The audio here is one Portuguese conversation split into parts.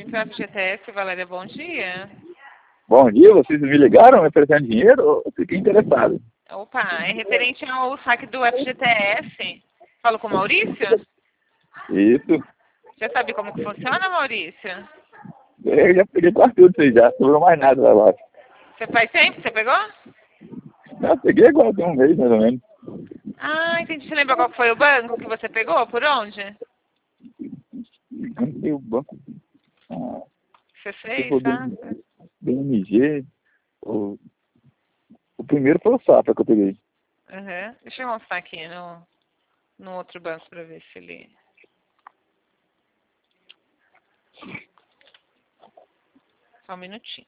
Banco FGTS, Valéria, bom dia. Bom dia, vocês me ligaram me oferecendo dinheiro? Eu fiquei interessado. Opa, é referente ao saque do FGTS. Falo com o Maurício? Isso. Já sabe como que funciona, Maurício? Eu já peguei quase tudo isso aí já, não sobrou mais nada lá abaixo. Você faz tempo que você pegou? Eu peguei agora, tem um mês mais ou menos. Ah, entendi. Você lembra qual foi o banco que você pegou? Por onde? Não sei o banco. Ah, Você se fez, for tá? BMG, o primeiro foi o Safra que eu peguei. Uhum. Deixa eu mostrar aqui no outro banco pra ver se ele... Só um minutinho.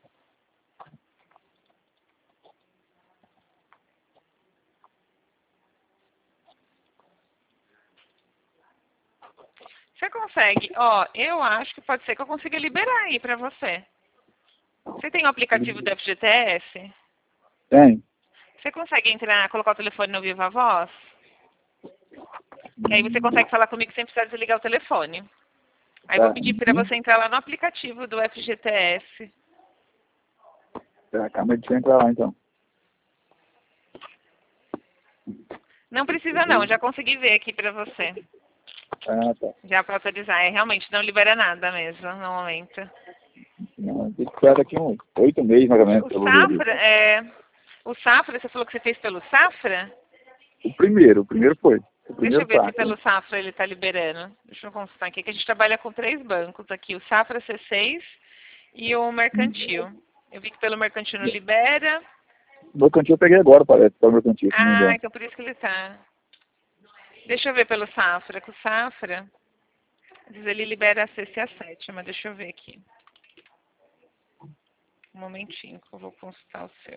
Você consegue, ó, eu acho que pode ser que eu consiga liberar aí pra você. Você tem o aplicativo do FGTS? Tem? Você consegue entrar, colocar o telefone no Viva Voz? E aí você consegue falar comigo sem precisar desligar o telefone. Aí eu vou Tá. pedir pra você entrar lá no aplicativo do FGTS. Tá, calma, deixa eu entrar lá então. Não precisa não, já consegui ver aqui pra você. Ah, tá. Já pra autorizar. É, realmente não libera nada mesmo, no momento. Não, tem que esperar daqui uns 8 meses mais ou menos O pelo ver. Safra, o Safra, você falou que você fez pelo Safra? O primeiro foi. O Deixa eu primeiro ver se saco. pelo Safra ele está liberando. Deixa eu consultar aqui, que a gente trabalha com 3 bancos aqui. O Safra C6 e o Mercantil. Eu vi que pelo Mercantil não libera. O mercantil eu peguei agora, parece, para o mercantil, se não me Ah, engano. então por isso que ele tá. Deixa eu ver pelo Safra. Com o Safra, diz ele libera a sexta e a sétima. Deixa eu ver aqui. Um momentinho que eu vou consultar o seu.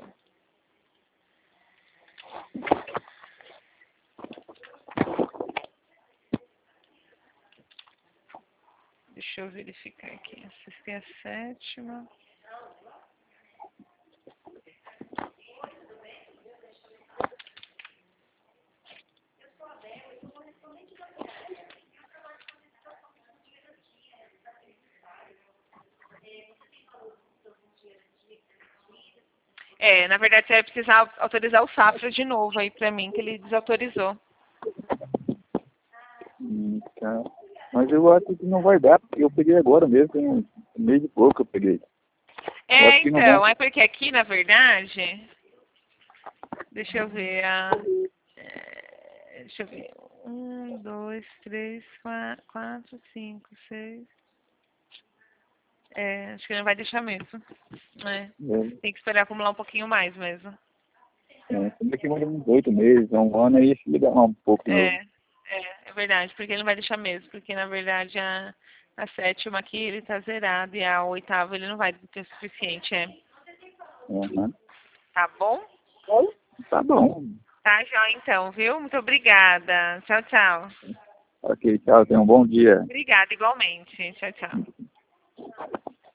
Deixa eu verificar aqui. A sexta e a sétima. É, na verdade você vai precisar autorizar o Safra de novo aí pra mim, que ele desautorizou. Tá. Mas eu acho que não vai dar, porque eu peguei agora mesmo, tem um mês e pouco que eu peguei. Eu É, acho que não então, dá. é porque aqui, na verdade, deixa eu ver, deixa eu ver, 1, 2, 3, 4, 5, 6, acho que não vai deixar mesmo, tem que esperar acumular um pouquinho mais mesmo. Tem que mandar uns 8 meses, um ano, aí se ligar um pouco de novo. É verdade, porque ele não vai deixar mesmo, porque na verdade a sétima aqui ele tá zerado e a oitava ele não vai ter o suficiente, Uhum. Tá bom? Tá bom. Tá, joia então, viu? Muito obrigada. Tchau, tchau. Ok, tchau, tenha um bom dia. Obrigada, igualmente. Tchau, tchau.